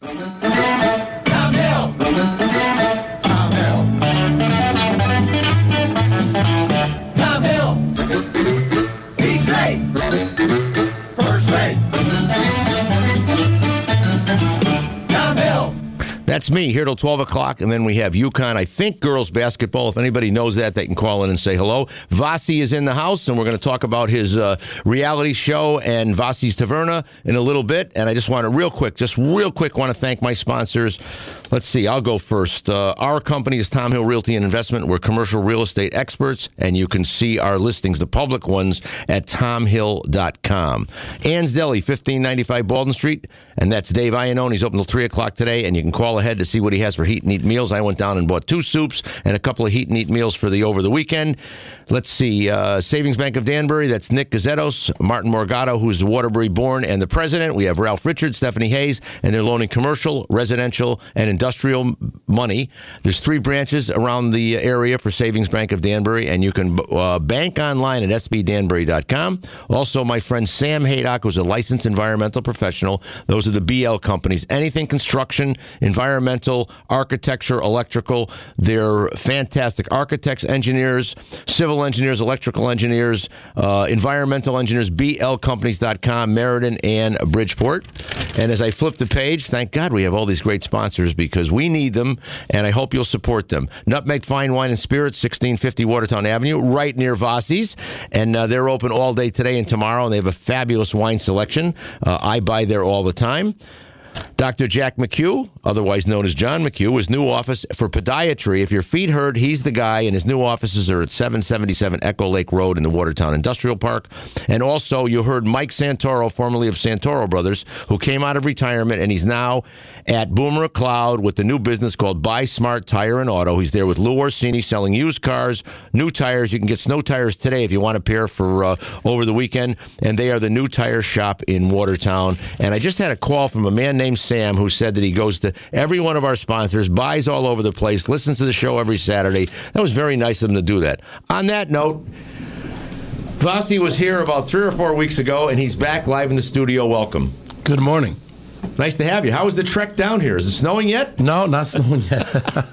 Tom Hill. Tom Hill. Tom Hill. He's great. First rate. Tom Hill. That's me here till 12 o'clock, and then we have UConn, I think, girls basketball. If anybody knows that, they can call in and say hello. Vasi is in the house, and we're going to talk about his reality show and Vasi's Taverna in a little bit. And I just want to real quick want to thank my sponsors. Let's see, I'll go first. Our company is Tom Hill Realty and Investment. We're commercial real estate experts, and you can see our listings, the public ones, at tomhill.com. Ann's Deli, 1595 Baldwin Street, and that's Dave Iannone. He's open till 3 o'clock today, and you can call ahead to see what he has for heat and eat meals. I went down and bought 2 soups and a couple of heat and eat meals for over the weekend. Let's see, Savings Bank of Danbury, that's Nick Gazettos, Martin Morgado, who's the Waterbury born and the president. We have Ralph Richards, Stephanie Hayes, and they're loaning commercial, residential, and industrial money. There's 3 branches around the area for Savings Bank of Danbury, and you can bank online at sbdanbury.com. Also, my friend Sam Haydock, who's a licensed environmental professional. Those are the BL companies. Anything construction, environmental, architecture, electrical. They're fantastic architects, engineers, civil engineers, electrical engineers, environmental engineers, blcompanies.com, Meriden and Bridgeport. And as I flip the page, thank God we have all these great sponsors because we need them, and I hope you'll support them. Nutmeg Fine Wine and Spirits, 1650 Watertown Avenue, right near Vasi's. And they're open all day today and tomorrow, and they have a fabulous wine selection. I buy there all the time. Dr. Jack McHugh, otherwise known as John McHugh, his new office for podiatry. If your feet hurt, he's the guy, and his new offices are at 777 Echo Lake Road in the Watertown Industrial Park. And also, you heard Mike Santoro, formerly of Santoro Brothers, who came out of retirement, and he's now at Boomer Cloud with the new business called Buy Smart Tire and Auto. He's there with Lou Orsini selling used cars, new tires. You can get snow tires today if you want a pair for over the weekend. And they are the new tire shop in Watertown. And I just had a call from a man named Sam who said that he goes to every one of our sponsors, buys all over the place, listens to the show every Saturday. That was very nice of him to do that. On that note, Vasi was here about 3 or 4 weeks ago, and he's back live in the studio. Welcome. Good morning. Nice to have you. How was the trek down here? Is it snowing yet? No, not snowing yet.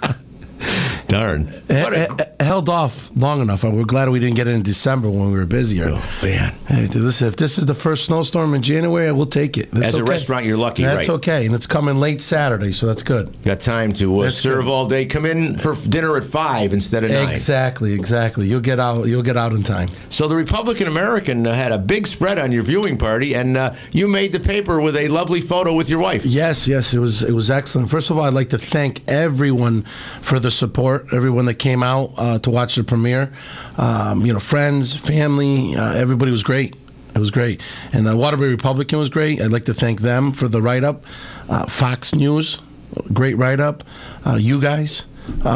Darn. Held off long enough. We're glad we didn't get it in December when we were busier. Oh, man. Hey, listen, if this is the first snowstorm in January, we'll take it. As a restaurant, you're lucky, right? That's okay, and it's coming late Saturday, so that's good. Got time to serve all day. Come in for dinner at 5 instead of 9. Exactly. You'll get out in time. So the Republican American had a big spread on your viewing party, and you made the paper with a lovely photo with your wife. Yes, it was excellent. First of all, I'd like to thank everyone for the support, everyone that came out to watch the premiere. Friends, family, everybody was great. It was great. And the Waterbury Republican was great. I'd like to thank them for the write-up. Fox News, great write-up. You guys.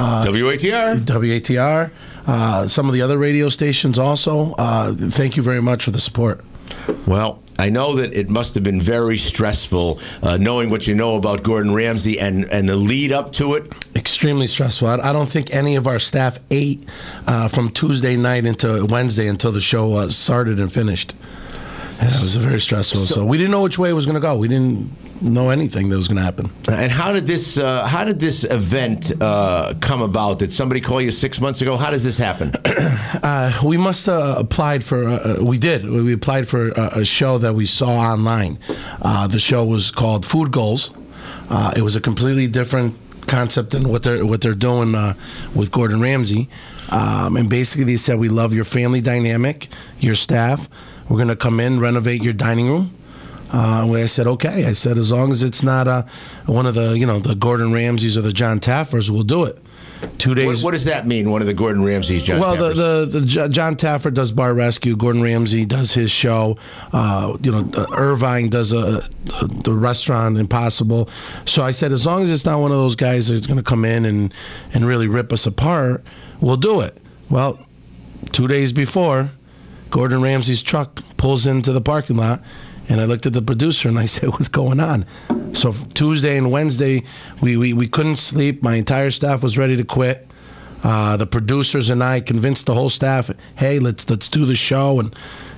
WATR. Some of the other radio stations also. Thank you very much for the support. Well, I know that it must have been very stressful knowing what you know about Gordon Ramsay and the lead up to it. Extremely stressful. I don't think any of our staff ate from Tuesday night into Wednesday until the show started and finished. Yeah, it was very stressful. So we didn't know which way it was going to go. We didn't know anything that was going to happen. And how did this event come about? Did somebody call you 6 months ago? How does this happen? We must have applied for. We did. We applied for a show that we saw online. The show was called Food Goals. It was a completely different concept than what they're doing with Gordon Ramsay. And basically, they said, we love your family dynamic, your staff. We're going to come in, renovate your dining room. I said, okay. I said, as long as it's not one of the Gordon Ramsays or the John Taffers, we'll do it. 2 days. What does that mean? One of the Gordon Ramsays, John Taffers? Well, the John Taffer does Bar Rescue. Gordon Ramsay does his show. Irvine does the restaurant Impossible. So I said, as long as it's not one of those guys that's going to come in and really rip us apart, we'll do it. Well, 2 days before, Gordon Ramsay's truck pulls into the parking lot, and I looked at the producer and I said, what's going on? So Tuesday and Wednesday, we couldn't sleep. My entire staff was ready to quit. The producers and I convinced the whole staff, hey, let's do the show. And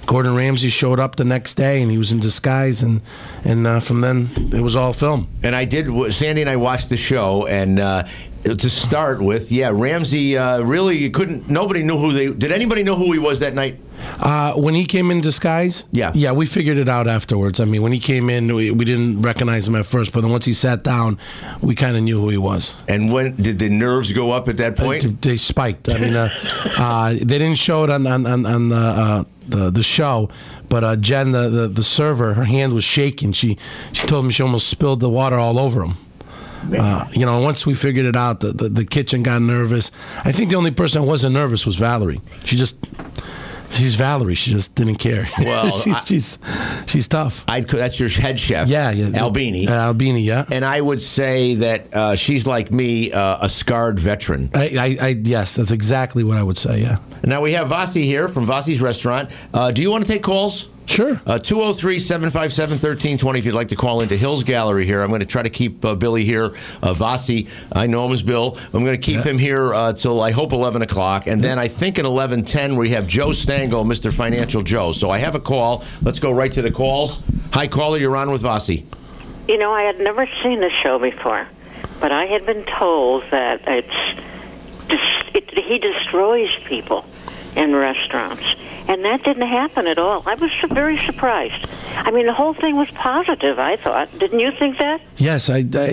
Gordon Ramsay showed up the next day, and he was in disguise, and from then it was all film. And Sandy and I watched the show, and to start with, Ramsey really nobody knew did anybody know who he was that night? When he came in disguise, yeah, we figured it out afterwards. I mean, when he came in, we didn't recognize him at first, but then once he sat down, we kind of knew who he was. And when did the nerves go up at that point? They spiked. I mean, they didn't show it on the show, but Jen, the server, her hand was shaking. She told me she almost spilled the water all over him. Once we figured it out, the kitchen got nervous. I think the only person that wasn't nervous was Valerie. She's Valerie. She just didn't care. Well, she's tough. That's your head chef. Yeah. Albini. Albini, yeah. And I would say that she's like me, a scarred veteran. Yes, that's exactly what I would say. Yeah. Now we have Vasi here from Vasi's Restaurant. Do you want to take calls? Sure. 203-757-1320 if you'd like to call into Hill's Gallery here. I'm going to try to keep Billy here. Vasi, I know him as Bill. I'm going to keep him here till I hope 11 o'clock. And then I think at 11:10 we have Joe Stangl, Mr. Financial Joe. So I have a call. Let's go right to the calls. Hi, caller. You're on with Vasi. I had never seen the show before, but I had been told that he destroys people in restaurants. And that didn't happen at all. I was very surprised. I mean, the whole thing was positive, I thought. Didn't you think that? Yes,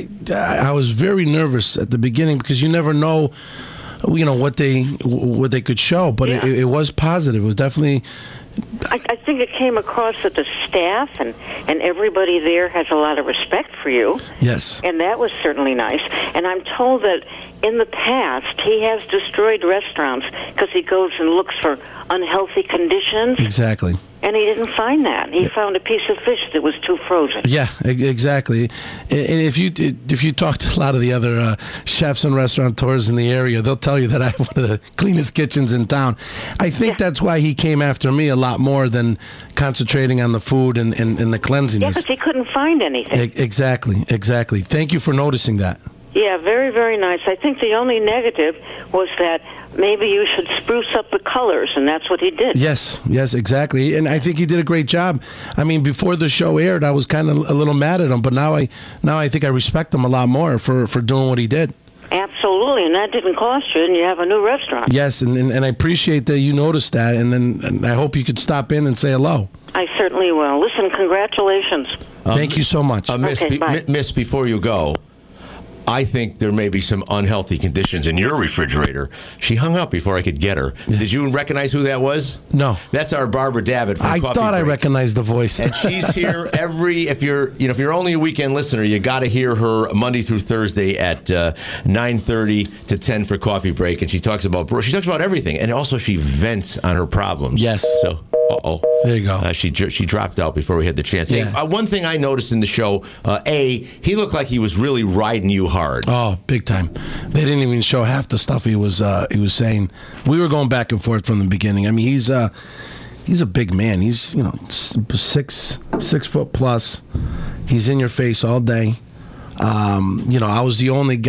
I was very nervous at the beginning because you never know, what they could show. But it was positive. It was definitely... I think it came across that the staff and everybody there has a lot of respect for you. Yes. And that was certainly nice. And I'm told that in the past he has destroyed restaurants because he goes and looks for unhealthy conditions. Exactly. And he didn't find that. He found a piece of fish that was too frozen. Yeah, exactly. And if you talk to a lot of the other chefs and restaurateurs in the area, they'll tell you that I have one of the cleanest kitchens in town. I think that's why he came after me a lot more than concentrating on the food and the cleanliness. Yeah, but he couldn't find anything. Exactly. Thank you for noticing that. Yeah, very, very nice. I think the only negative was that maybe you should spruce up the colors, and that's what he did. Yes, exactly. And I think he did a great job. I mean, before the show aired, I was kind of a little mad at him, but now I think I respect him a lot more for doing what he did. Absolutely, and that didn't cost you, and you have a new restaurant. Yes, and I appreciate that you noticed that, and I hope you could stop in and say hello. I certainly will. Listen, congratulations. Thank you so much. Miss, before you go, I think there may be some unhealthy conditions in your refrigerator. She hung up before I could get her. Yeah. Did you recognize who that was? No. That's our Barbara Davitt from Coffee Break. I thought I recognized the voice. And she's here if you're only a weekend listener, you got to hear her Monday through Thursday at 9:30 to 10 for Coffee Break, and she talks about everything, and also she vents on her problems. Yes. So. There you go. She dropped out before we had the chance. Yeah. Hey, one thing I noticed in the show, he looked like he was really riding you hard. Oh, big time. They didn't even show half the stuff he was saying. We were going back and forth from the beginning. I mean, he's a big man. He's 6 foot plus. He's in your face all day. I was the only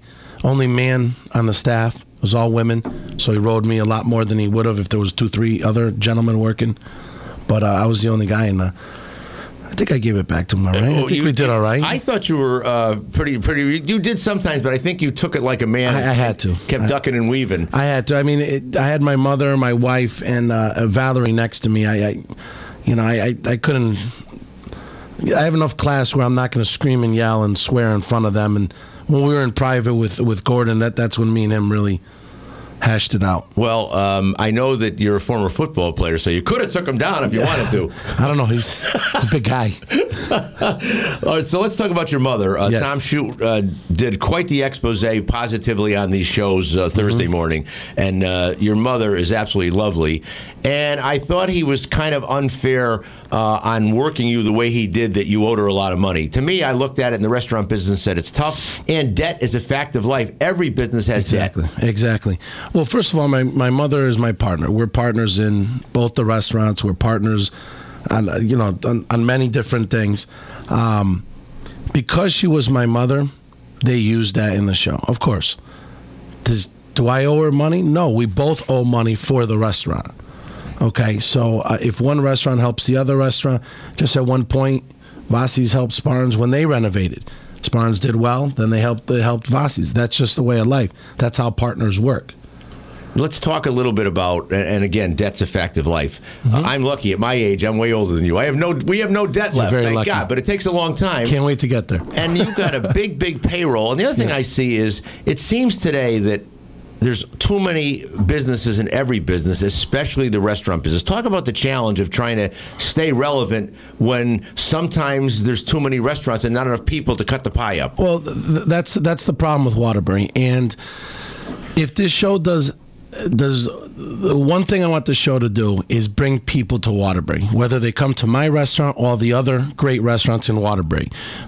man on the staff. It was all women, so he rode me a lot more than he would have if there was 2-3 other gentlemen working. But I was the only guy, and I think I gave it back to him, all right? I think we did all right. I thought you were pretty. You did sometimes, but I think you took it like a man. I had to. Kept ducking and weaving. I had to. I mean, I had my mother, my wife, and Valerie next to me. I couldn't. I have enough class where I'm not going to scream and yell and swear in front of them. And when we were in private with Gordon, that's when me and him really hashed it out. Well, I know that you're a former football player, so you could have took him down if you wanted to. I don't know. He's a big guy. All right, so let's talk about your mother. Yes. Tom Shute did quite the expose positively on these shows Thursday morning, and your mother is absolutely lovely. And I thought he was kind of unfair on working you the way he did, that you owed her a lot of money. To me, I looked at it in the restaurant business and said it's tough, and debt is a fact of life. Every business has debt. Exactly. Well, first of all, my mother is my partner. We're partners in both the restaurants. We're partners on many different things. Because she was my mother, they used that in the show. Of course. Do I owe her money? No, we both owe money for the restaurant. Okay, so if one restaurant helps the other restaurant, just at one point, Vossi's helped Spartans when they renovated. Spartans did well, then they helped Vossi's. That's just the way of life. That's how partners work. Let's talk a little bit about, and again, debt's a fact of life. I'm lucky at my age. I'm way older than you. We have no debt left, very thank lucky. God. But it takes a long time. Can't wait to get there. And you've got a big payroll. And the other thing I see is, it seems today that there's too many businesses in every business, especially the restaurant business. Talk about the challenge of trying to stay relevant when sometimes there's too many restaurants and not enough people to cut the pie up. Well, that's the problem with Waterbury. And if this show does the one thing I want the show to do is bring people to Waterbury, whether they come to my restaurant or the other great restaurants in Waterbury.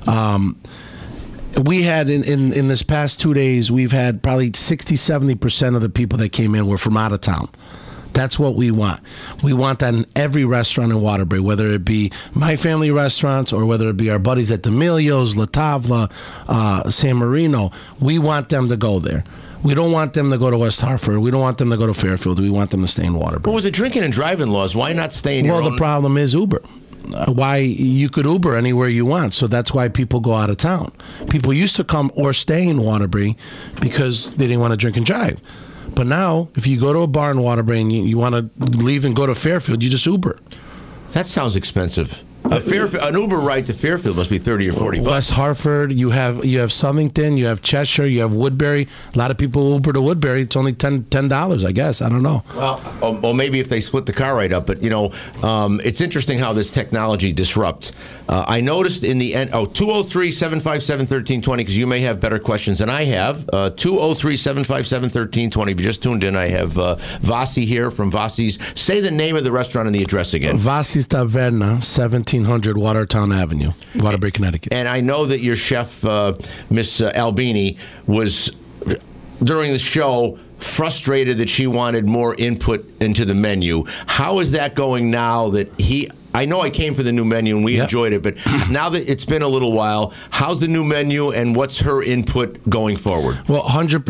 We had in this past 2 days, we've had probably 60-70% of the people that came in were from out of town. That's what we want. We want that in every restaurant in Waterbury, whether it be my family restaurants or whether it be our buddies at D'Amelio's, La Tavola, San Marino. We want them to go there. We don't want them to go to West Hartford. We don't want them to go to Fairfield. We want them to stay in Waterbury. But with the drinking and driving laws, why not stay in your own? Well, the problem is Uber. Why you could Uber anywhere you want, so that's why people go out of town. People used to come or stay in Waterbury because they didn't want to drink and drive. But now, if you go to a bar in Waterbury and you want to leave and go to Fairfield, you just Uber. That sounds expensive. An Uber ride to Fairfield must be $30 or $40. West Hartford, you have Southington, you have Cheshire, you have Woodbury. A lot of people Uber to Woodbury. It's only $10, I guess. I don't know. Well, maybe if they split the car right up. But, it's interesting how this technology disrupts. I noticed in the end, 203-757-1320, because you may have better questions than I have. 203-757-1320. If you just tuned in, I have Vossi here from Vossi's. Say the name of the restaurant and the address again. Vossi's Taverna, 1700 Watertown Avenue, Waterbury, Connecticut. And I know that your chef, Miss Albini, was, during the show, frustrated that she wanted more input into the menu. How is that going now that I know I came for the new menu and we enjoyed it, but now that it's been a little while, how's the new menu and what's her input going forward? Well,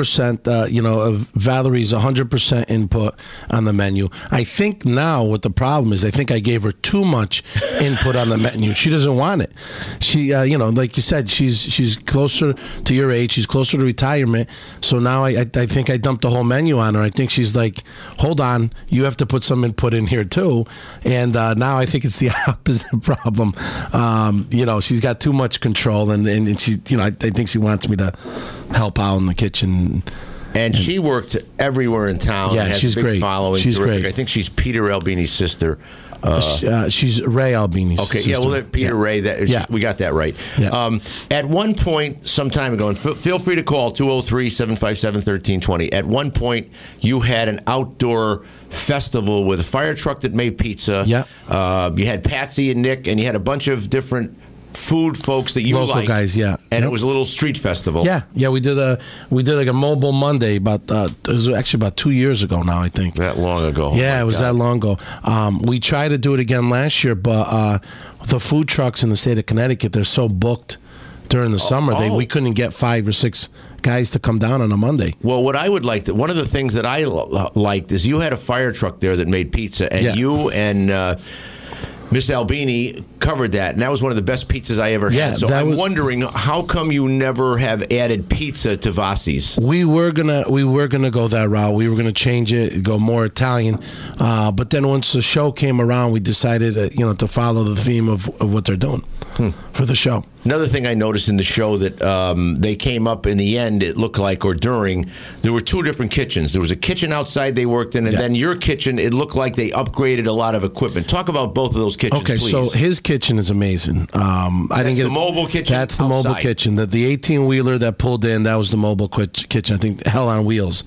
100%, Valerie's 100% input on the menu. I think now what the problem is, I think I gave her too much input on the menu. She doesn't want it. She, like you said, she's closer to your age. She's closer to retirement. So now I think I dumped the whole menu on her. I think she's like, hold on, you have to put some input in here too. And now I think it's the opposite problem. She's got too much control, and she, I think she wants me to help out in the kitchen. And she worked everywhere in town. Yeah, has she's a big great. following. She's terrific. great. I think she's Peter Albini's sister. She's Ray Albini's okay, sister. yeah, well, Peter Ray, we got that right. Yeah. At one point, some time ago, and feel free to call 203-757-1320. At one point, you had an outdoor festival with a fire truck that made pizza. Yeah. You had Patsy and Nick, and you had a bunch of different food folks that you local like. Guys, yeah. And it was a little street festival. Yeah. We did like a mobile Monday it was actually about 2 years ago now, I think. That long ago. Yeah, it was that long ago. We tried to do it again last year, but the food trucks in the state of Connecticut, they're so booked during the summer. We couldn't get 5 or 6 guys to come down on a Monday. Well, what I would like one of the things that I liked is you had a fire truck there that made pizza, and you and Miss Albini covered that, and that was one of the best pizzas I ever had. So I'm wondering, how come you never have added pizza to Vossi's? We were gonna go that route. We were gonna change it, go more Italian, but then once the show came around, we decided to follow the theme of what they're doing for the show. Another thing I noticed in the show that they came up in the end, it looked like, or during, there were 2 different kitchens. There was a kitchen outside they worked in, and then your kitchen, it looked like they upgraded a lot of equipment. Talk about both of those kitchens, please. So his kitchen is amazing. That's the mobile kitchen. That's the mobile kitchen. The 18-wheeler that pulled in, that was the mobile kitchen. I think hell on wheels.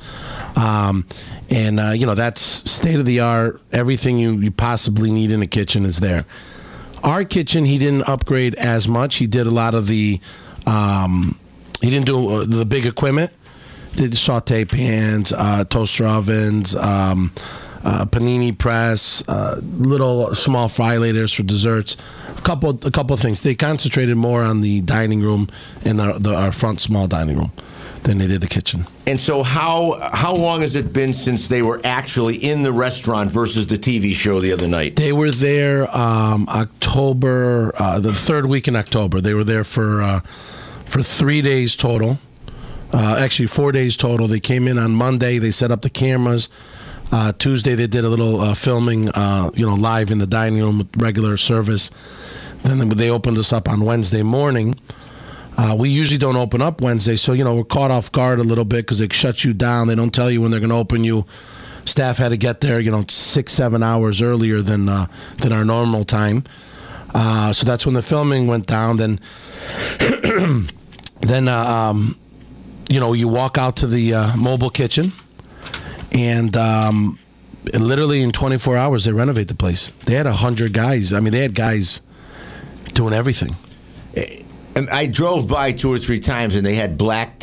That's state of the art. Everything you possibly need in a kitchen is there. Our kitchen, he didn't upgrade as much. He did a lot of the, he didn't do the big equipment. Did saute pans, toaster ovens, panini press, little small fry laters for desserts. A couple of things. They concentrated more on the dining room and our front small dining room. Then they did the kitchen. And so how long has it been since they were actually in the restaurant versus the TV show the other night? They were there October, the third week in October. They were there for 3 days total. Actually, 4 days total. They came in on Monday. They set up the cameras. Tuesday, they did a little filming, live in the dining room with regular service. Then they opened us up on Wednesday morning. We usually don't open up Wednesday, so, we're caught off guard a little bit because they shut you down. They don't tell you when they're going to open you. Staff had to get there, 6-7 hours earlier than our normal time. So that's when the filming went down. Then, you walk out to the mobile kitchen, and literally in 24 hours, they renovate the place. They had 100 guys. I mean, they had guys doing everything. And I drove by 2 or 3 times, and they had black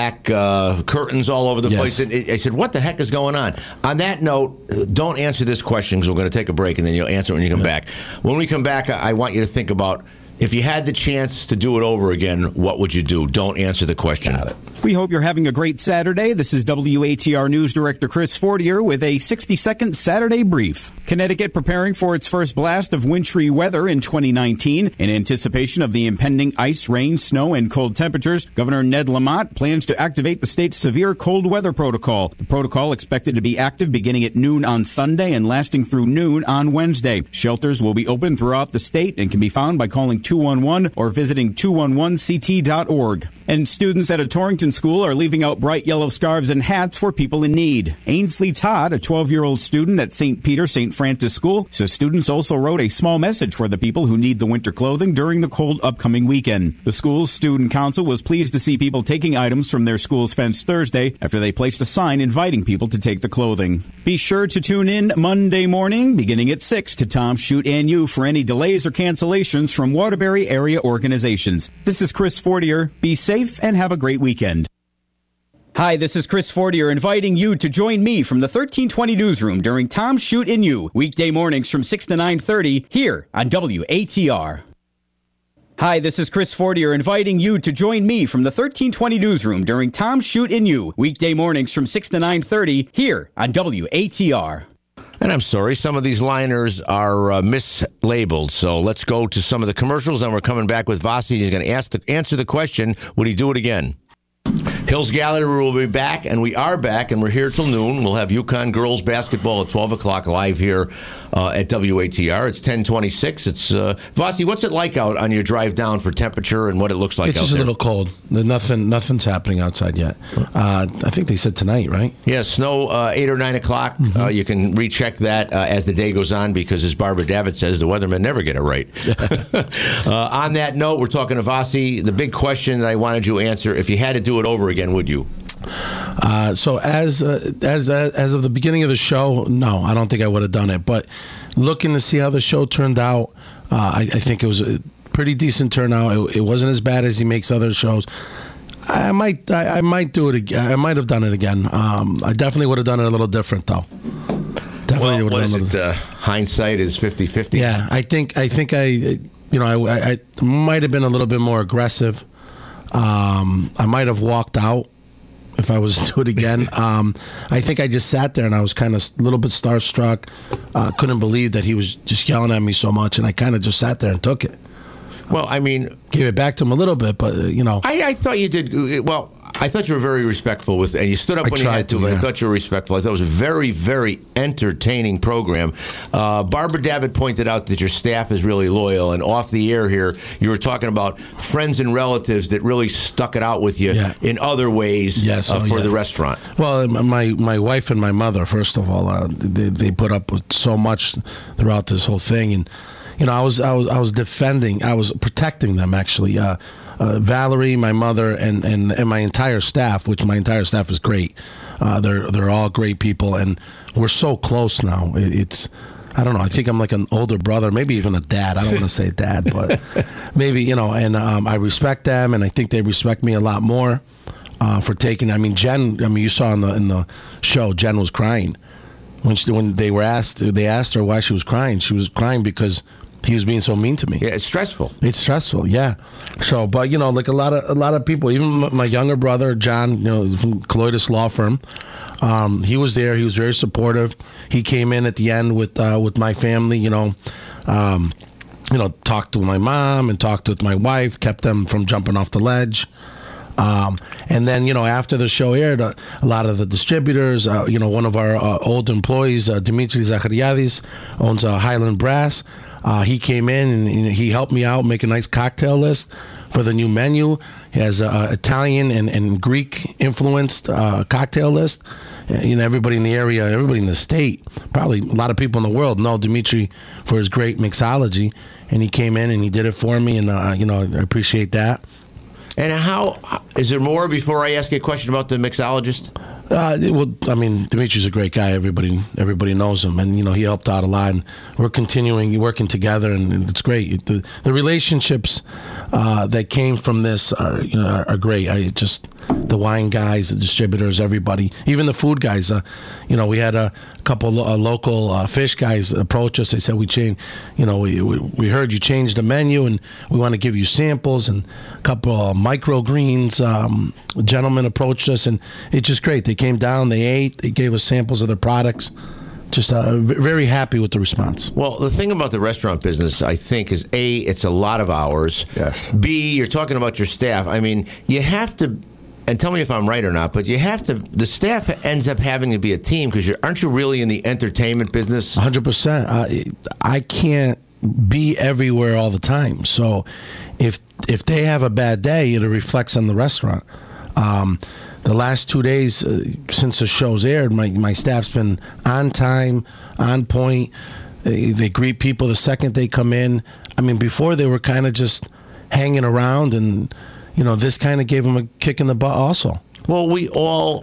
curtains all over the place. And I said, what the heck is going on? On that note, don't answer this question because we're going to take a break, and then you'll answer it when you come back. When we come back, I want you to think about, if you had the chance to do it over again, what would you do? Don't answer the question. Got it. We hope you're having a great Saturday. This is WATR News Director Chris Fortier with a 60-second Saturday brief. Connecticut preparing for its first blast of wintry weather in 2019. In anticipation of the impending ice, rain, snow, and cold temperatures, Governor Ned Lamont plans to activate the state's severe cold weather protocol. The protocol expected to be active beginning at noon on Sunday and lasting through noon on Wednesday. Shelters will be open throughout the state and can be found by calling 211 or visiting 211ct.org. And students at a Torrington school are leaving out bright yellow scarves and hats for people in need. Ainsley Todd, a 12-year-old student at St. Peter St. Francis School, says students also wrote a small message for the people who need the winter clothing during the cold upcoming weekend. The school's student council was pleased to see people taking items from their school's fence Thursday after they placed a sign inviting people to take the clothing. Be sure to tune in Monday morning, beginning at 6, to Tom, Shoot, and You for any delays or cancellations from Waterbury area organizations. This is Chris Fortier. Be safe and have a great weekend. Hi, this is Chris Fortier inviting you to join me from the 1320 Newsroom during Tom, Shoot, and You, weekday mornings from 6 to 9:30 here on WATR. Hi, this is Chris Fortier inviting you to join me from the 1320 Newsroom during Tom, Shoot, and You, weekday mornings from 6 to 9:30 here on WATR. And I'm sorry, some of these liners are mislabeled. So let's go to some of the commercials, and we're coming back with Vasi. He's going to answer the question, would he do it again? Hills Gallery will be back, and we are back, and we're here till noon. We'll have UConn girls basketball at 12 o'clock live here at WATR. It's 10:26. It's Vasi, what's it like out on your drive down for temperature and what it looks like It's out just there? a little cold. Nothing's happening outside yet. I think they said tonight, right? Yeah, snow 8 or 9 o'clock. You can recheck that as the day goes on because, as Barbara Davitt says, the weathermen never get it right. On that note, we're talking to Vasi. The big question that I wanted you to answer, if you had to do it over again, would you? So as of the beginning of the show, no, I don't think I would have done it. But looking to see how the show turned out, I think it was a pretty decent turnout. It wasn't as bad as he makes other shows. I might do it again. I might have done it again. I definitely would have done it a little different, though. Definitely would have done it. Hindsight is 50-50? Yeah, I think I might have been a little bit more aggressive. I might have walked out if I was to do it again. I think I just sat there and I was kind of a little bit starstruck. Couldn't believe that he was just yelling at me so much, and I kind of just sat there and took it. Well, I mean, gave it back to him a little bit, but I thought you did well. I thought you were very respectful and you stood up when you had to. But I thought you were respectful. I thought it was a very, very entertaining program. Barbara Davitt pointed out that your staff is really loyal, and off the air here, you were talking about friends and relatives that really stuck it out with you in other ways for the restaurant. Well, my wife and my mother, first of all, they put up with so much throughout this whole thing, and I was protecting them actually. Valerie, my mother, and my entire staff, which my entire staff is great. They're all great people, and we're so close now. It's I don't know. I think I'm like an older brother, maybe even a dad. I don't want to say dad, but maybe and I respect them, and I think they respect me a lot more for taking. I mean, Jen. I mean, you saw in the show, Jen was crying when they asked her why she was crying. She was crying because he was being so mean to me. Yeah, it's stressful. It's stressful, yeah. So, but like a lot of people, even my younger brother John, from Colloidus Law Firm, he was there. He was very supportive. He came in at the end with my family. Talked to my mom and talked with my wife, kept them from jumping off the ledge. And then, after the show aired, a lot of the distributors, one of our old employees, Dimitri Zachariadis, owns Highland Brass. He came in and he helped me out make a nice cocktail list for the new menu. He has an Italian and Greek influenced cocktail list. Everybody in the area, everybody in the state, probably a lot of people in the world know Dimitri for his great mixology. And he came in and he did it for me, and I appreciate that. And how is there more before I ask you a question about the mixologist? Dimitri's a great guy. Everybody knows him, and he helped out a lot. And we're continuing working together, and it's great. The relationships that came from this are great. The wine guys, the distributors, everybody, even the food guys. We had a couple local fish guys approach us. They said we changed. We heard you changed the menu, and we want to give you samples. And a couple of microgreens gentlemen approached us, and it's just great. They came down, they ate, they gave us samples of their products. Just very happy with the response. Well, the thing about the restaurant business, I think, is A, it's a lot of hours. Yes. B, you're talking about your staff. I mean, you have to, and tell me if I'm right or not, but the staff ends up having to be a team because aren't you really in the entertainment business? 100%. I can't be everywhere all the time. So if they have a bad day, it reflects on the restaurant. The last 2 days since the show's aired, my staff's been on time, on point. They greet people the second they come in. I mean, before they were kind of just hanging around, and this kind of gave them a kick in the butt also. Well, we all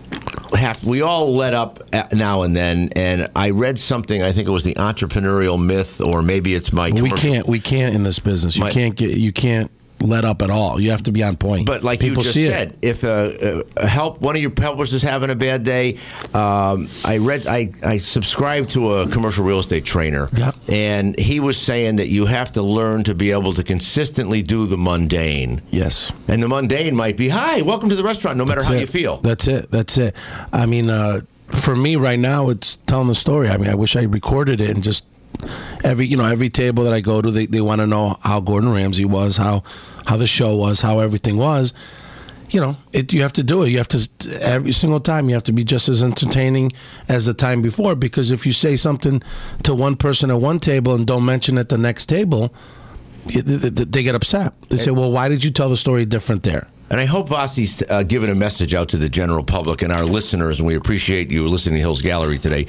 let up now and then, and I read something. I think it was the entrepreneurial myth, or maybe it's my. We can't in this business. You can't let up at all. You have to be on point. But like people you just said, if one of your helpers is having a bad day, I subscribed to a commercial real estate trainer, yep. And he was saying that you have to learn to be able to consistently do the mundane. Yes. And the mundane might be, hi, welcome to the restaurant, no matter how you feel. That's it. I mean, for me right now, it's telling the story. I mean, I wish I recorded it and just every table that I go to, they want to know how Gordon Ramsay was, how the show was, how everything was. You have to do it. You have to, every single time, you have to be just as entertaining as the time before, because if you say something to one person at one table and don't mention it at the next table, they get upset. They say, well, why did you tell the story different there? And I hope Vossi's given a message out to the general public and our listeners, and we appreciate you listening to Hills Gallery today.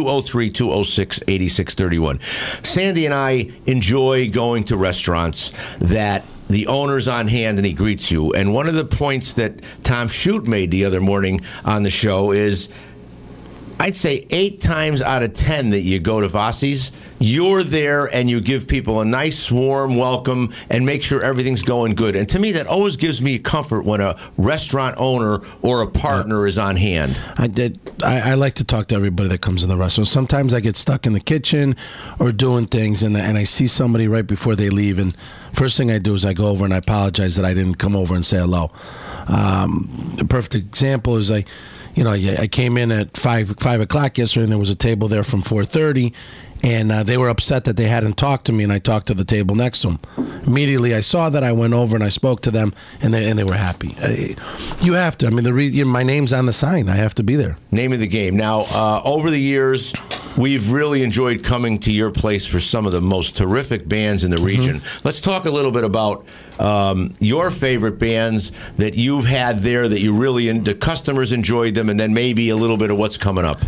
203-206-8631. Sandy and I enjoy going to restaurants that the owner's on hand and he greets you. And one of the points that Tom Shute made the other morning on the show is, I'd say 8 times out of 10 that you go to Vossi's, you're there and you give people a nice, warm welcome and make sure everything's going good. And to me, that always gives me comfort when a restaurant owner or a partner is on hand. I like to talk to everybody that comes in the restaurant. Sometimes I get stuck in the kitchen or doing things, and I see somebody right before they leave, and first thing I do is I go over and I apologize that I didn't come over and say hello. The perfect example is I came in at 5 o'clock yesterday, and there was a table there from 4:30, and they were upset that they hadn't talked to me, and I talked to the table next to them. Immediately I saw that, I went over and I spoke to them, and they were happy. You have to. I mean, my name's on the sign. I have to be there. Name of the game. Now, over the years, we've really enjoyed coming to your place for some of the most terrific bands in the region. Mm-hmm. Let's talk a little bit about your favorite bands that you've had there that you really, the customers enjoyed them, and then maybe a little bit of what's coming up.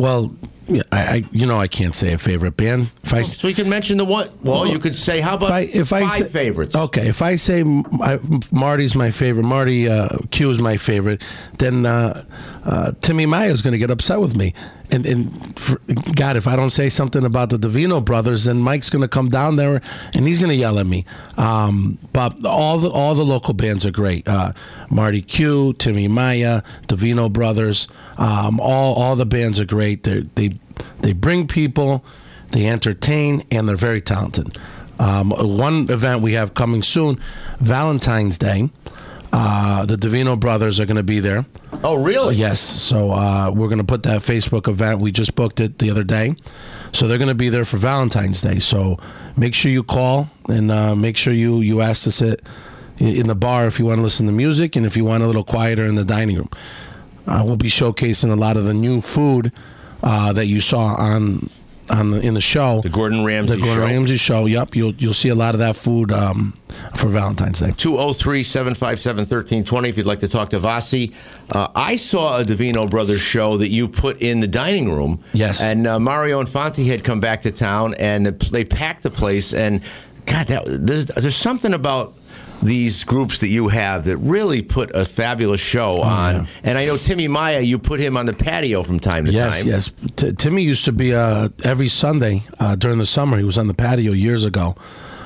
I can't say a favorite band. So you can mention the one. Well, you could say, how about five favorites? Okay, if I say Marty's my favorite, Marty Q is my favorite, then Timmy Maya is going to get upset with me. And God, if I don't say something about the Davino brothers, then Mike's going to come down there and he's going to yell at me. But all the local bands are great. Marty Q, Timmy Maya, Davino brothers, all the bands are great. They bring people. they entertain, and they're very talented. One event we have coming soon, Valentine's Day. The Davino brothers are going to be there. Oh, really? Yes. So we're going to put that Facebook event. We just booked it the other day. So they're going to be there for Valentine's Day. So make sure you call and make sure you ask to sit in the bar if you want to listen to music and if you want a little quieter in the dining room. We'll be showcasing a lot of the new food that you saw in the show. The Gordon Ramsay show. The Gordon Ramsay show, yep. You'll see a lot of that food for Valentine's Day. 203-757-1320 if you'd like to talk to Vasi. I saw a Davino Brothers show that you put in the dining room. Yes. And Mario Infante had come back to town, and they packed the place. And, God, there's something about these groups that you have that really put a fabulous show on. Yeah. And I know Timmy Maya, you put him on the patio from time to time. Yes. Timmy used to be every Sunday during the summer. He was on the patio years ago.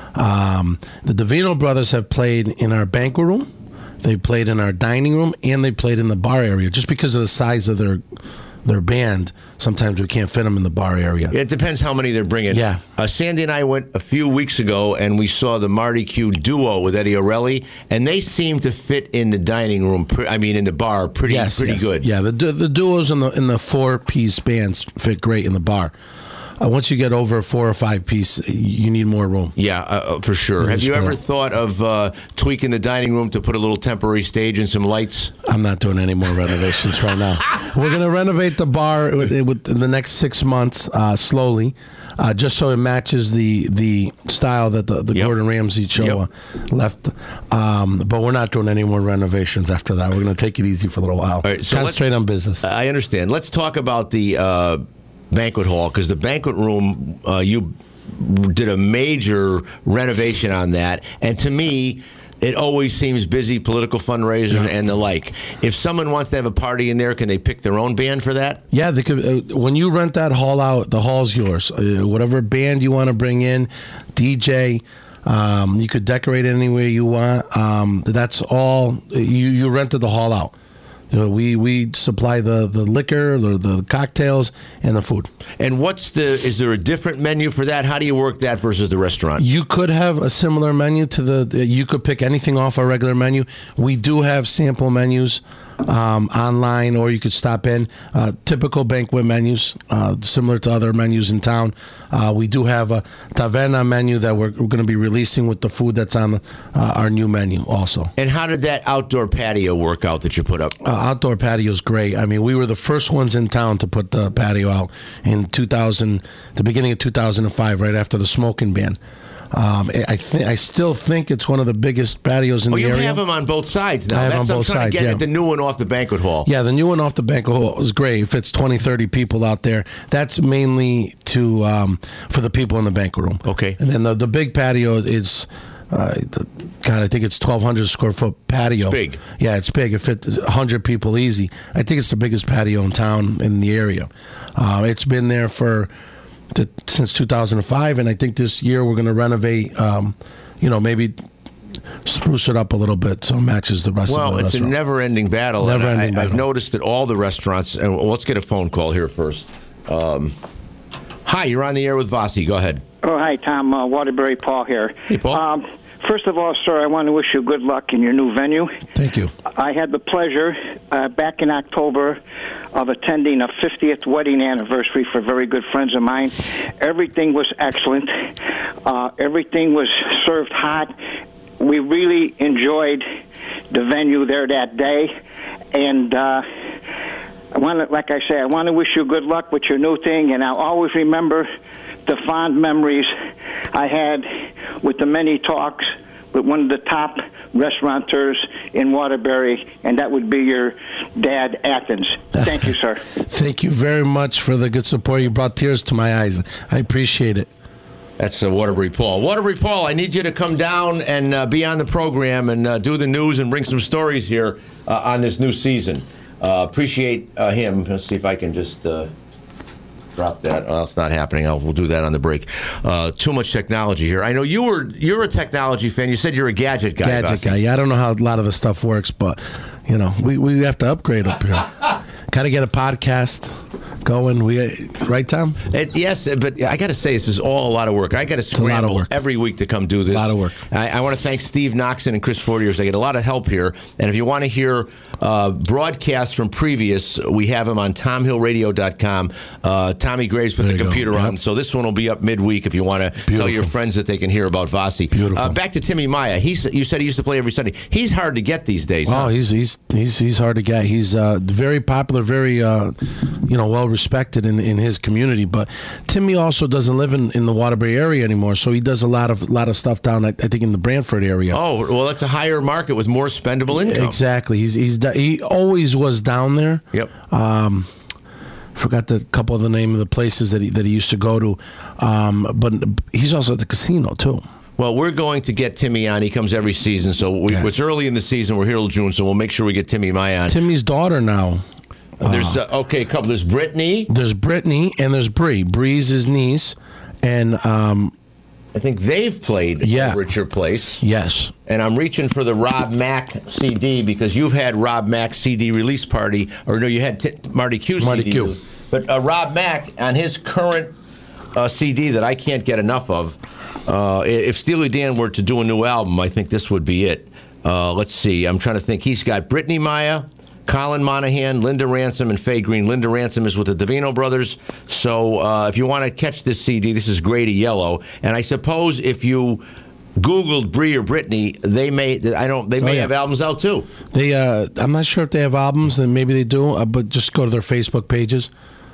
The Davino brothers have played in our banquet room. They played in our dining room, and they played in the bar area. Just because of the size of their band, sometimes we can't fit them in the bar area. It depends how many they're bringing. Yeah. Sandy and I went a few weeks ago, and we saw the Marty Q duo with Eddie O'Reilly, and they seem to fit in the dining room. In the bar, pretty good. Yeah, the duos and the 4-piece bands fit great in the bar. Once you get over a 4 or 5 piece, you need more room. Yeah, for sure. Have you ever thought of tweaking the dining room to put a little temporary stage and some lights? I'm not doing any more renovations right now. We're going to renovate the bar in the next 6 months, slowly, just so it matches the style that the Gordon Ramsay show left. But we're not doing any more renovations after that. We're going to take it easy for a little while. All right, so concentrate on business. I understand. Let's talk about the banquet hall, because the banquet room, you did a major renovation on that, and to me it always seems busy, political fundraisers and the like. If someone wants to have a party in there, can they pick their own band for that? Yeah, they could. When you rent that hall out, the hall's yours. Whatever band you want to bring in, DJ, you could decorate it any way you want. That's all. You rented the hall out. We supply the liquor, the cocktails, and the food. And is there a different menu for that? How do you work that versus the restaurant? You could have a similar menu you could pick anything off our regular menu. We do have sample menus online, or you could stop in. Typical banquet menus, similar to other menus in town. We do have a taverna menu that we're going to be releasing with the food that's on our new menu also. And how did that outdoor patio work out that you put up? Outdoor patio is great. I mean, we were the first ones in town to put the patio out in the beginning of 2005, right after the smoking ban. I still think it's one of the biggest patios in the area. You have them on both sides now. I have on both sides, I'm trying to get the new one off the banquet hall. Yeah, the new one off the banquet hall is great. It fits 20, 30 people out there. That's mainly for the people in the banquet room. Okay. And then the big patio is, I think it's 1,200 square foot patio. It's big. Yeah, it's big. It fits 100 people easy. I think it's the biggest patio in town in the area. It's been there since 2005, and I think this year we're going to renovate, maybe spruce it up a little bit so it matches the rest of the restaurant. Well, it's a never-ending battle. I've noticed that all the restaurants, and let's get a phone call here first. Hi, you're on the air with Vasi. Go ahead. Oh, hi, Tom. Waterbury Paul here. Hey, Paul. First of all, sir, I want to wish you good luck in your new venue. Thank you. I had the pleasure back in October of attending a 50th wedding anniversary for very good friends of mine. Everything was excellent. Everything was served hot. We really enjoyed the venue there that day. And I want to wish you good luck with your new thing, and I'll always remember the fond memories I had with the many talks with one of the top restaurateurs in Waterbury, and that would be your dad, Athens. Thank you, sir. Thank you very much for the good support. You brought tears to my eyes. I appreciate it. That's Waterbury Paul. Waterbury Paul, I need you to come down and be on the program and do the news and bring some stories here on this new season. Appreciate him. Let's see if I can just drop that. Oh, it's not happening. We'll do that on the break. Too much technology here. I know you're a technology fan. You said you're a gadget guy. Gadget guy. Yeah, I don't know how a lot of the stuff works, but we have to upgrade up here. Got to get a podcast. going. Right, Tom? Yes, but I got to say, this is all a lot of work. I got to scramble every week to come do this. A lot of work. I want to thank Steve Noxon and Chris Fortier. I get a lot of help here. And if you want to hear broadcasts from previous, we have them on TomHillRadio.com. Tommy Graves put the computer on, so this one will be up midweek if you want to tell your friends that they can hear about Vasi. Beautiful. Back to Timmy Maya. You said he used to play every Sunday. He's hard to get these days. Oh, he's hard to get. He's very popular, very well respected in his community. But Timmy also doesn't live in the Waterbury area anymore, so he does a lot of stuff down, I think, in the Brantford area. Oh, well, that's a higher market with more spendable income. Exactly. He always was down there. Yep. Forgot the couple of the name of the places that he used to go to, but he's also at the casino too. Well, we're going to get Timmy on. He comes every season, so it's early in the season. We're here till June, so we'll make sure we get Timmy Maya on. Timmy's daughter now. There's a couple. There's Brittany. There's Brittany and there's Bree. Bree's his niece, and I think they've played over at your place. Yes. And I'm reaching for the Rob Mack CD because you've had Rob Mack CD release party, or no, you had Marty Q CD. Q. But Rob Mack on his current CD that I can't get enough of. If Steely Dan were to do a new album, I think this would be it. Let's see. I'm trying to think. He's got Brittany Maya, Colin Monahan, Linda Ransom, and Faye Green. Linda Ransom is with the Davino Brothers. So if you want to catch this CD, this is Gray to Yellow. And I suppose if you Googled Bree or Brittany, they may have albums out too. I'm not sure if they have albums. Then maybe they do. But just go to their Facebook pages.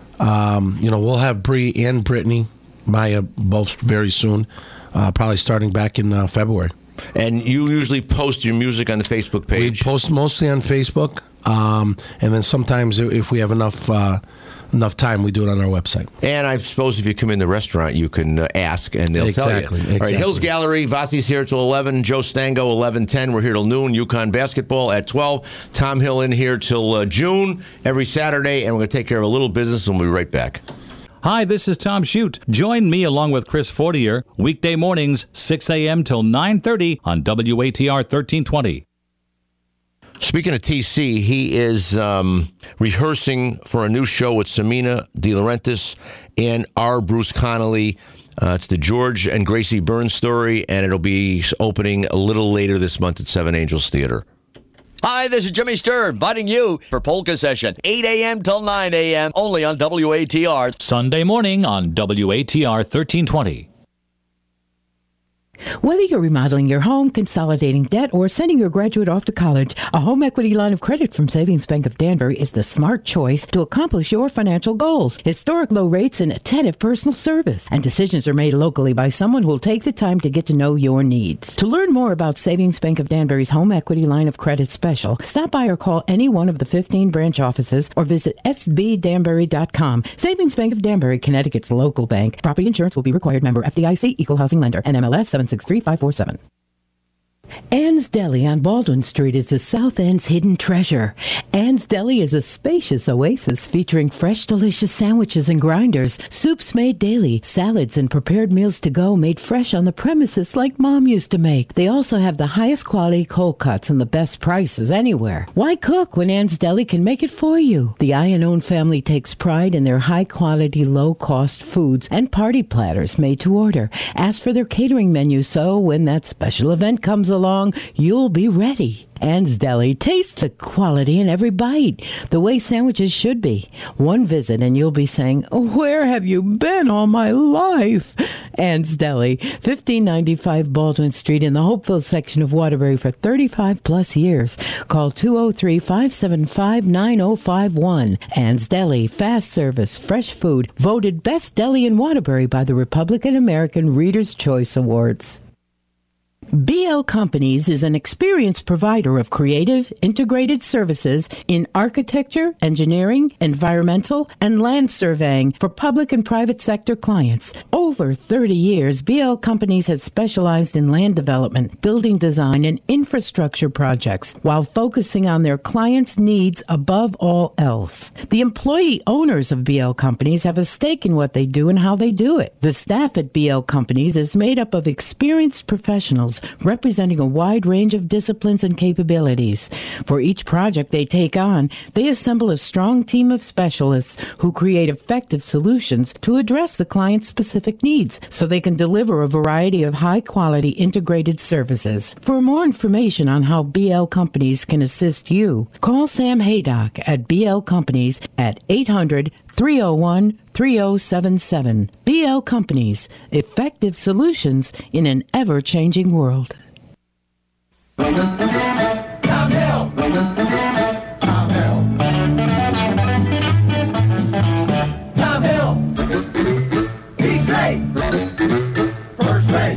We'll have Bree and Brittany Maya both very soon. Probably starting back in February. And you usually post your music on the Facebook page? We post mostly on Facebook, and then sometimes if we have enough time, we do it on our website. And I suppose if you come in the restaurant, you can ask, and they'll tell you. Exactly. All right, Hills Gallery, Vasi's here till 11, Joe Stango, 11:10. We're here till noon, UConn basketball at 12. Tom Hill in here till June, every Saturday, and we're going to take care of a little business, and we'll be right back. Hi, this is Tom Shute. Join me along with Chris Fortier, weekday mornings, 6 a.m. till 9:30 on WATR 1320. Speaking of TC, he is rehearsing for a new show with Samina De Laurentiis and R. Bruce Connolly. It's the George and Gracie Burns story, and it'll be opening a little later this month at Seven Angels Theater. Hi, this is Jimmy Stern, inviting you for Polka Session, 8 a.m. till 9 a.m., only on WATR. Sunday morning on WATR 1320. Whether you're remodeling your home, consolidating debt, or sending your graduate off to college, a home equity line of credit from Savings Bank of Danbury is the smart choice to accomplish your financial goals. Historic low rates and attentive personal service. And decisions are made locally by someone who will take the time to get to know your needs. To learn more about Savings Bank of Danbury's home equity line of credit special, stop by or call any one of the 15 branch offices or visit sbdanbury.com. Savings Bank of Danbury, Connecticut's local bank. Property insurance will be required. Member FDIC, Equal Housing Lender, NMLS 763547. Ann's Deli on Baldwin Street is the South End's hidden treasure. Ann's Deli is a spacious oasis featuring fresh, delicious sandwiches and grinders, soups made daily, salads and prepared meals to go made fresh on the premises like Mom used to make. They also have the highest quality cold cuts and the best prices anywhere. Why cook when Ann's Deli can make it for you? The Iannone family takes pride in their high-quality, low-cost foods and party platters made to order. Ask for their catering menu so when that special event comes along, you'll be ready. Ann's Deli, taste the quality in every bite, the way sandwiches should be. One visit and you'll be saying, where have you been all my life? Ann's Deli, 1595 Baldwin Street in the Hopeville section of Waterbury for 35 plus years. Call 203-575-9051. Ann's Deli, fast service, fresh food, voted best deli in Waterbury by the Republican American Reader's Choice Awards. BL Companies is an experienced provider of creative, integrated services in architecture, engineering, environmental, and land surveying for public and private sector clients. Over 30 years, BL Companies has specialized in land development, building design, and infrastructure projects while focusing on their clients' needs above all else. The employee owners of BL Companies have a stake in what they do and how they do it. The staff at BL Companies is made up of experienced professionals representing a wide range of disciplines and capabilities. For each project they take on, they assemble a strong team of specialists who create effective solutions to address the client's specific needs so they can deliver a variety of high-quality integrated services. For more information on how BL Companies can assist you, call Sam Haydock at BL Companies at 800-301-3077. BL Companies, effective solutions in an ever-changing world. Tom Hill. Tom Hill. Tom Hill. He's great. First rate.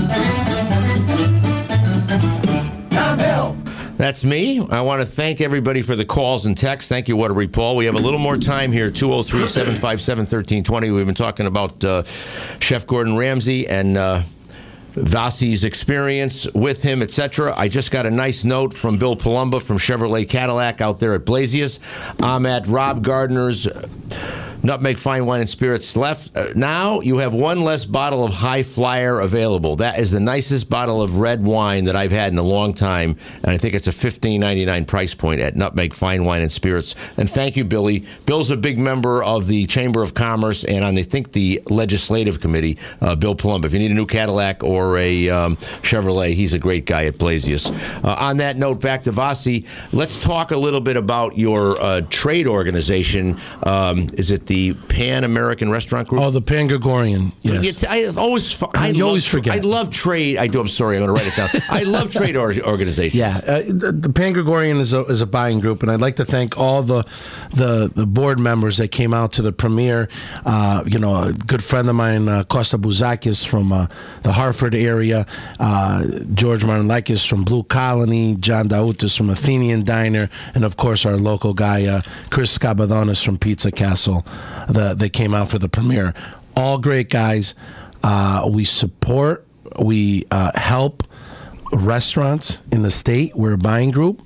Tom Hill. That's me. I want to thank everybody for the calls and texts. Thank you, Waterbury Paul. We have a little more time here, 203-757-1320. We've been talking about Chef Gordon Ramsay and Vasi's experience with him, etc. I just got a nice note from Bill Palumba from Chevrolet Cadillac out there at Blasius. I'm at Rob Gardner's Nutmeg Fine Wine and Spirits left. Now you have one less bottle of High Flyer available. That is the nicest bottle of red wine that I've had in a long time, and I think it's a $15.99 price point at Nutmeg Fine Wine and Spirits. And thank you, Billy. Bill's a big member of the Chamber of Commerce and on, I think, the Legislative Committee, Bill Palumba. If you need a new Cadillac or a Chevrolet, he's a great guy at Blasius. On that note, back to Vasi, let's talk a little bit about your trade organization. Is it the Pan American Restaurant Group? Oh, the Pan Gregorian. Yes. I always forget. I love trade. I do. I'm sorry. I'm going to write it down. I love trade organizations. Yeah, the Pan Gregorian is a buying group, and I'd like to thank all the board members that came out to the premiere. A good friend of mine, Costa Bouzakis from the Hartford area, George Martinlakis from Blue Colony, John Dautis from Athenian Diner, and of course our local guy, Chris Scabadonis from Pizza Castle. They came out for the premiere. All great guys. We support, we help restaurants in the state. We're a buying group.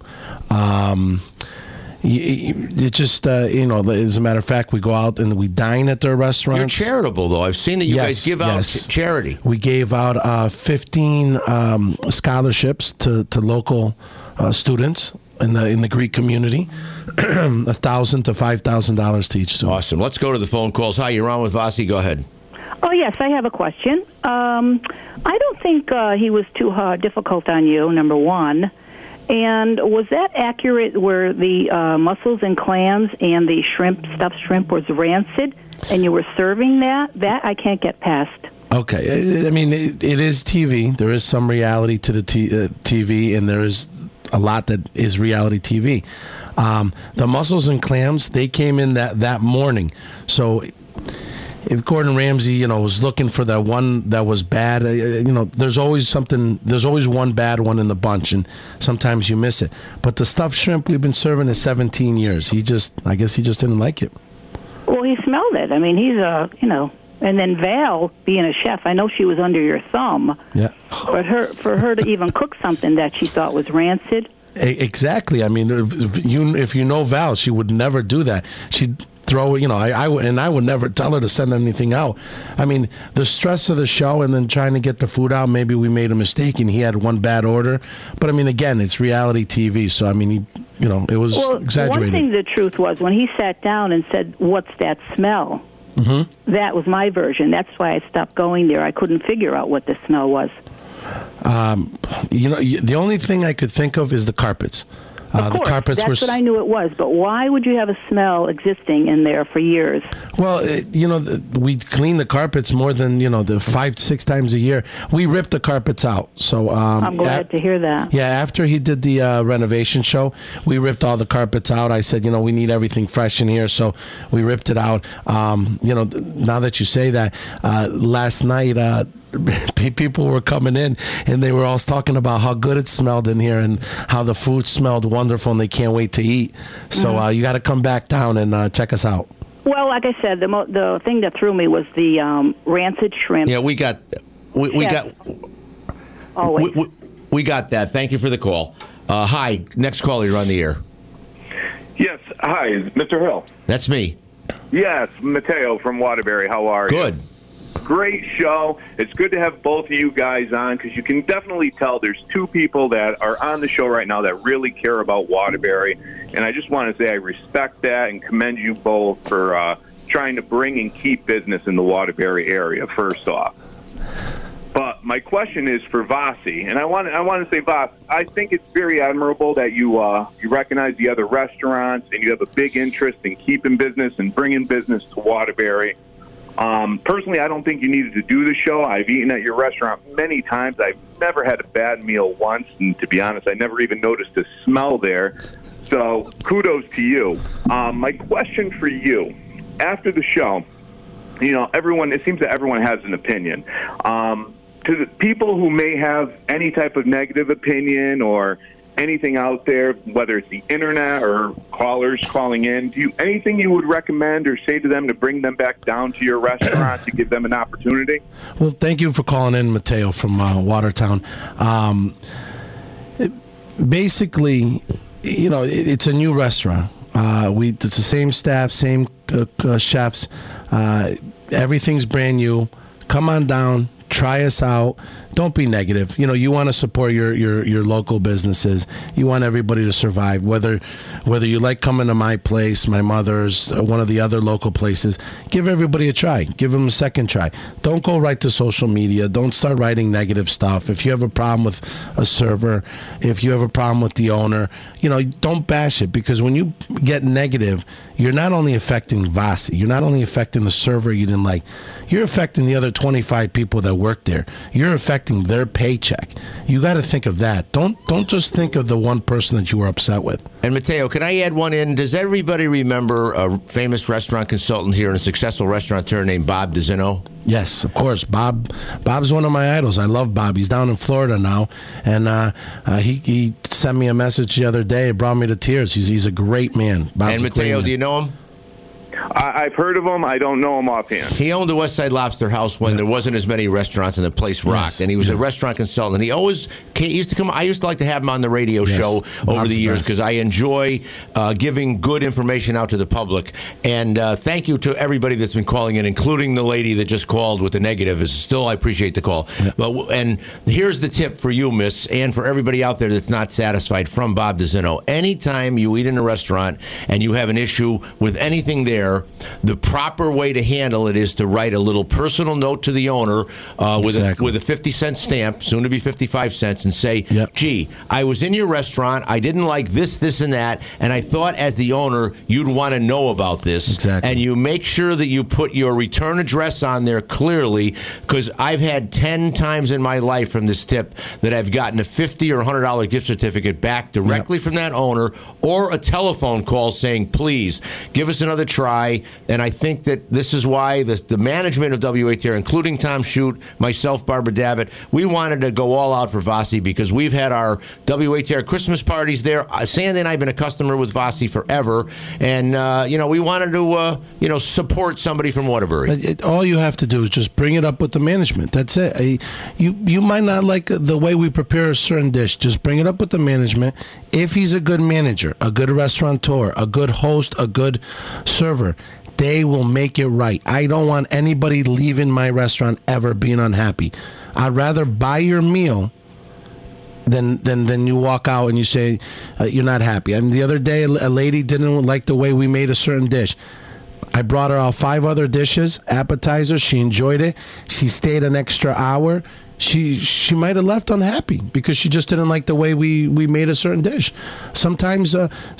It just, as a matter of fact, we go out and we dine at their restaurants. You're charitable, though. I've seen that you guys give out charity. We gave out 15 scholarships to local students in the Greek community. $1,000 to $5,000 to each student. Awesome. Let's go to the phone calls. Hi, you're on with Vasi. Go ahead. Oh, yes, I have a question. I don't think he was too difficult on you, number one. And was that accurate where the mussels and clams and the stuffed shrimp was rancid and you were serving that? That I can't get past. Okay. I mean, it is TV. There is some reality to the TV, and there is a lot that is reality TV. The mussels and clams, they came in that morning. So if Gordon Ramsay, was looking for that one that was bad, there's always one bad one in the bunch, and sometimes you miss it. But the stuffed shrimp we've been serving is 17 years. I guess he just didn't like it. Well, he smelled it. I mean, he's and then Val, being a chef, I know she was under your thumb. Yeah. But for her to even cook something that she thought was rancid. Exactly. I mean, if you know Val, she would never do that. She'd throw, I would never tell her to send anything out. I mean, the stress of the show and then trying to get the food out, maybe we made a mistake and he had one bad order. But I mean, again, it's reality TV, so I mean, it was exaggerated. One thing the truth was when he sat down and said, "What's that smell?" Mm-hmm. That was my version. That's why I stopped going there. I couldn't figure out what the smell was. The only thing I could think of is the carpets. Of course, the carpets that's what I knew it was. But why would you have a smell existing in there for years? Well, we clean the carpets more than, the 5-6 times a year. We rip the carpets out. So I'm glad to hear that. Yeah, after he did the renovation show, we ripped all the carpets out. I said, we need everything fresh in here. So we ripped it out. Now that you say that, last night, people were coming in and they were all talking about how good it smelled in here and how the food smelled wonderful and they can't wait to eat. So you got to come back down and check us out. Well, like I said, the thing that threw me was the rancid shrimp. Yeah, we got that. Thank you for the call. Hi, next caller, you're on the air. Yes, hi, Mr. Hill. That's me. Yes, Mateo from Waterbury. How are you? Good. great show. It's good to have both of you guys on because you can definitely tell there's two people that are on the show right now that really care about Waterbury. And I just want to say I respect that and commend you both for trying to bring and keep business in the Waterbury area, first off. But my question is for Vasi, and I want to say, Vas, I think it's very admirable that you recognize the other restaurants and you have a big interest in keeping business and bringing business to Waterbury. Personally, I don't think you needed to do the show. I've eaten at your restaurant many times. I've never had a bad meal once, and to be honest, I never even noticed a smell there. So kudos to you. My question for you, after the show, it seems that everyone has an opinion. To the people who may have any type of negative opinion or anything out there, whether it's the internet or callers calling in, anything you would recommend or say to them to bring them back down to your restaurant to give them an opportunity? Well, thank you for calling in, Mateo from Watertown. Basically, it's a new restaurant. It's the same staff, same chefs. Everything's brand new. Come on down. Try us out. Don't be negative. You want to support your local businesses. You want everybody to survive. Whether you like coming to my place, my mother's, or one of the other local places, give everybody a try. Give them a second try. Don't go right to social media. Don't start writing negative stuff. If you have a problem with a server, if you have a problem with the owner, don't bash it, because when you get negative, you're not only affecting Vasi, you're not only affecting the server you didn't like, you're affecting the other 25 people that work there. You're affecting their paycheck. You got to think of that. Don't just think of the one person that you were upset with. And Mateo, can I add one in? Does everybody remember a famous restaurant consultant here and a successful restaurateur named Bob DeZino? Yes, of course. Bob's one of my idols. I love Bob. He's down in Florida now, and he sent me a message the other day. It brought me to tears. He's a great man. Bob's and Mateo, do you know him? I've heard of him. I don't know him offhand. He owned the West Side Lobster House when there wasn't as many restaurants and the place rocked. And he was a restaurant consultant. He always used to come. I used to like to have him on the radio show over the years because I enjoy giving good information out to the public. And thank you to everybody that's been calling in, including the lady that just called with the negative. I appreciate the call. Yeah. And here's the tip for you, miss, and for everybody out there that's not satisfied from Bob DeZino. Anytime you eat in a restaurant and you have an issue with anything there, the proper way to handle it is to write a little personal note to the owner with a 50-cent stamp, soon to be 55 cents, and say, gee, I was in your restaurant, I didn't like this, and that, and I thought as the owner you'd want to know about this. Exactly. And you make sure that you put your return address on there clearly, because I've had 10 times in my life from this tip that I've gotten a $50 or $100 gift certificate back directly from that owner, or a telephone call saying, please, give us another try. And I think that this is why the management of WATR, including Tom Shute, myself, Barbara Davitt, we wanted to go all out for Vasi because we've had our WATR Christmas parties there. Sandy and I have been a customer with Vasi forever. And, we wanted to, support somebody from Waterbury. All you have to do is just bring it up with the management. That's it. You might not like the way we prepare a certain dish. Just bring it up with the management. If he's a good manager, a good restaurateur, a good host, a good server, they will make it right. I don't want anybody leaving my restaurant ever being unhappy. I'd rather buy your meal than you walk out and you say you're not happy. And the other day, a lady didn't like the way we made a certain dish. I brought her out 5 other dishes, appetizers. She enjoyed it. She stayed an extra hour. She might have left unhappy because she just didn't like the way we made a certain dish. Sometimes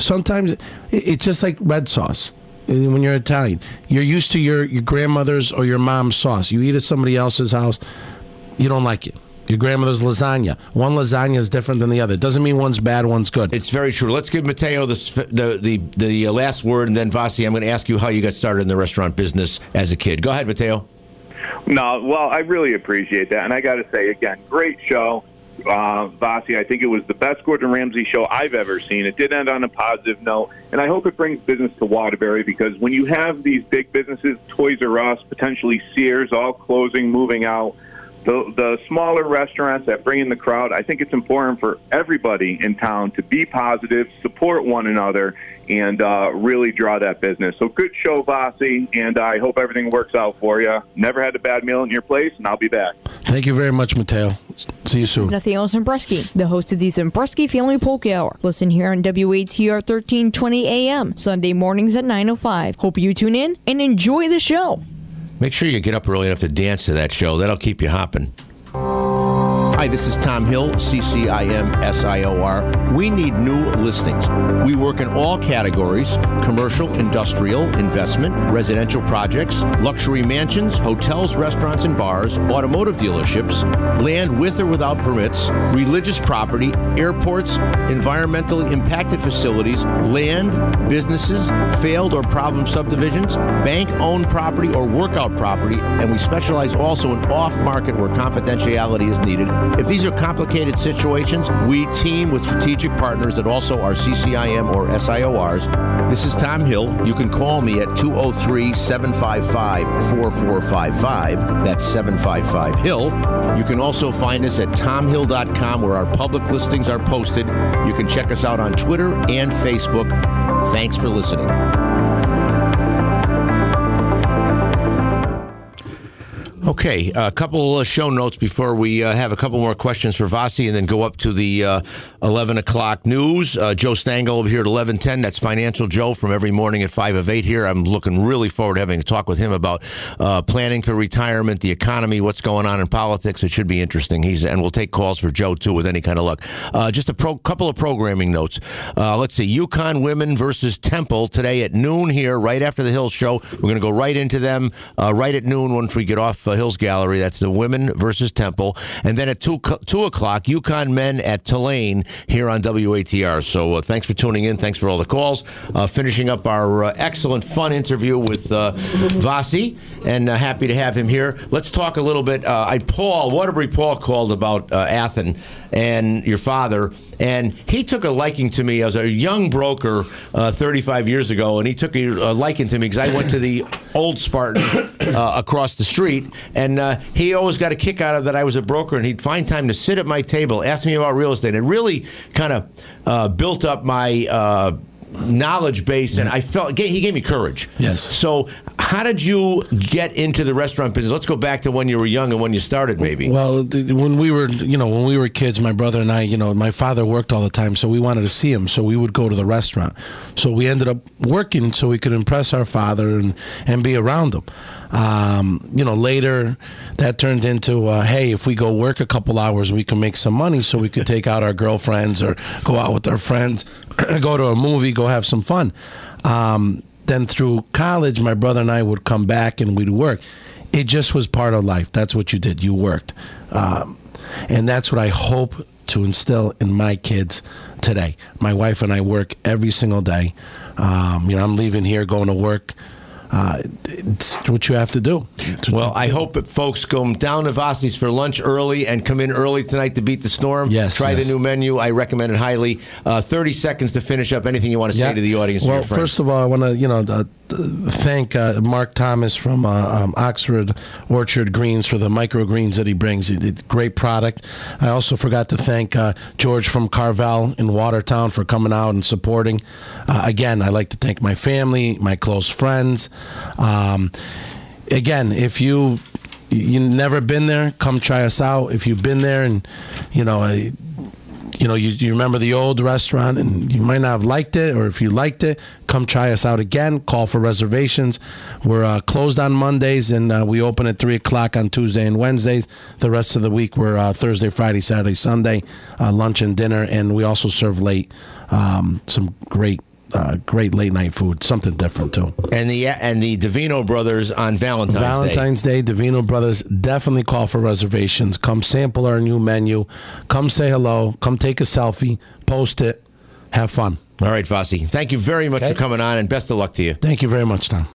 it's just like red sauce. When you're Italian, you're used to your grandmother's or your mom's sauce. You eat at somebody else's house, you don't like it. Your grandmother's lasagna. One lasagna is different than the other. It doesn't mean one's bad, one's good. It's very true. Let's give Mateo the last word, and then Vasi, I'm going to ask you how you got started in the restaurant business as a kid. Go ahead, Mateo. No, well, I really appreciate that. And I got to say, again, great show. Vasi, I think it was the best Gordon Ramsay show I've ever seen. It did end on a positive note, and I hope it brings business to Waterbury, because when you have these big businesses, Toys R Us, potentially Sears, all closing, moving out, the smaller restaurants that bring in the crowd. I think it's important for everybody in town to be positive, support one another, and really draw that business. So good show, Vasi, and I hope everything works out for you. Never had a bad meal in your place, and I'll be back. Thank you very much, Mateo. See you soon. Nathaniel Zembreski, the host of the Zembreski Family Polka Hour. Listen here on WATR 1320 AM, Sunday mornings at 9:05. Hope you tune in and enjoy the show. Make sure you get up early enough to dance to that show. That'll keep you hopping. Hi, this is Tom Hill, CCIM-SIOR. We need new listings. We work in all categories: commercial, industrial, investment, residential projects, luxury mansions, hotels, restaurants and bars, automotive dealerships, land with or without permits, religious property, airports, environmentally impacted facilities, land, businesses, failed or problem subdivisions, bank-owned property or workout property, and we specialize also in off-market where confidentiality is needed. If these are complicated situations, we team with strategic partners that also are CCIM or SIORs. This is Tom Hill. You can call me at 203-755-4455. That's 755-HILL. You can also find us at tomhill.com where our public listings are posted. You can check us out on Twitter and Facebook. Thanks for listening. Okay, a couple of show notes before we have a couple more questions for Vasi and then go up to the 11 o'clock news. Joe Stangl over here at 11:10. That's Financial Joe from every morning at 5 of 8 here. I'm looking really forward to having a talk with him about planning for retirement, the economy, what's going on in politics. It should be interesting. And we'll take calls for Joe, too, with any kind of luck. Just a couple of programming notes. Let's see, UConn women versus Temple today at noon here, right after the Hills show. We're going to go right into them right at noon once we get off Hills Gallery. That's the women versus Temple. And then at 2 o'clock, UConn men at Tulane here on WATR. So thanks for tuning in. Thanks for all the calls. Finishing up our excellent, fun interview with Vasi, and happy to have him here. Let's talk a little bit. Waterbury Paul called about Athen and your father, and he took a liking to me as a young broker 35 years ago, and he took a liking to me because I went to the old Spartan across the street, and he always got a kick out of that I was a broker, and he'd find time to sit at my table, ask me about real estate. It really kind of built up my knowledge base, and I felt he gave me courage. Yes. So how did you get into the restaurant business? Let's go back to when you were young and when you started, maybe. Well, when we were kids, my brother and I, my father worked all the time, so we wanted to see him, so we would go to the restaurant. So we ended up working so we could impress our father and be around him. Later that turned into, hey, if we go work a couple hours, we can make some money so we could take out our girlfriends or go out with our friends, go to a movie, go have some fun. Then through college, my brother and I would come back and we'd work. It just was part of life. That's what you did. You worked. And that's what I hope to instill in my kids today. My wife and I work every single day. I'm leaving here, going to work. It's what you have to do. Well, I hope that folks come down to Vasi's for lunch early and come in early tonight to beat the storm. Yes. Try the new menu. I recommend it highly. 30 seconds to finish up. Anything you want to say to the audience? Well, first of all, I want to thank Mark Thomas from Oxford Orchard Greens for the microgreens that he brings. Great product. I also forgot to thank George from Carvel in Watertown for coming out and supporting. Again, I'd like to thank my family, my close friends. Again, if you've never been there, come try us out. If you've been there and you remember the old restaurant and you might not have liked it, or if you liked it, come try us out again. Call for reservations. We're closed on Mondays, and we open at 3 o'clock on Tuesday and Wednesdays. The rest of the week, we're Thursday, Friday, Saturday, Sunday, lunch and dinner, and we also serve late. Some great late night food, something different too. And the Davino Brothers on Valentine's Day. Davino Brothers, definitely call for reservations. Come sample our new menu. Come say hello. Come take a selfie. Post it. Have fun. All right, Vasi. Thank you very much for coming on, and best of luck to you. Thank you very much, Tom.